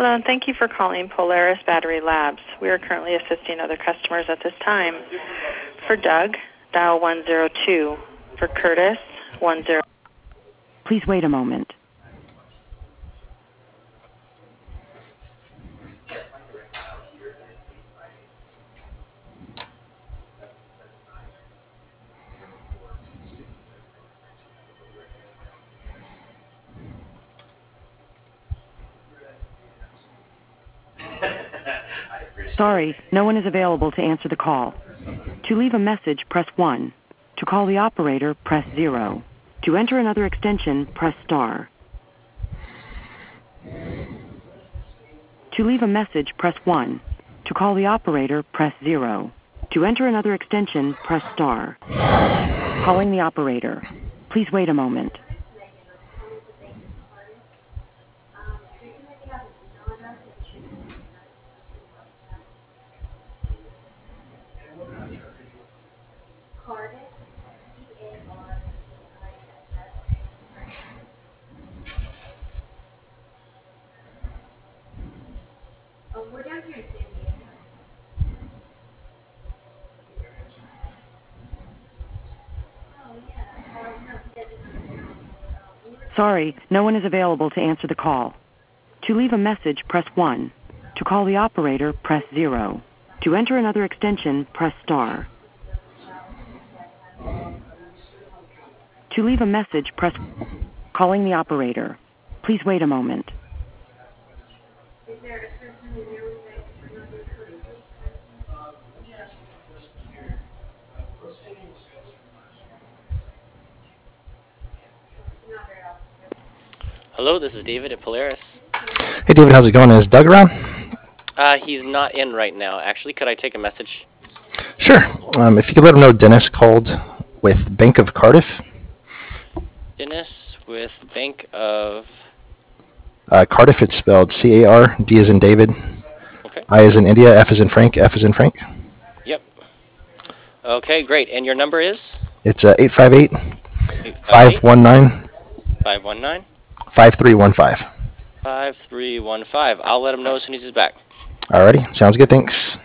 Hello, and thank you for calling Polaris Battery Labs. We are currently assisting other customers at this time. For Doug, dial 102. For Curtis, 10. Please wait a moment. Sorry, no one is available to answer the call. To leave a message, press 1. To call the operator, press 0. To enter another extension, press star. To leave a message, press 1. To call the operator, press 0. To enter another extension, press star. Calling the operator. Please wait a moment. Sorry, no one is available to answer the call. To leave a message, press 1. To call the operator, press 0. To enter another extension, press star. To leave a message, press calling the operator. Please wait a moment. Hello, this is David at Polaris. Hey David, how's it going? Is Doug around? He's not in right now. Actually, could I take a message? Sure. If you could let him know Dennis called with Bank of Cardiff. Dennis with Bank of... Cardiff, it's spelled C-A-R, D as in David, Okay. I as in India, F as in Frank, F as in Frank. Yep. Okay, great. And your number is? It's 858-519-5315. 519? 5315. I'll let him know as soon as he's back. Alrighty, sounds good, thanks.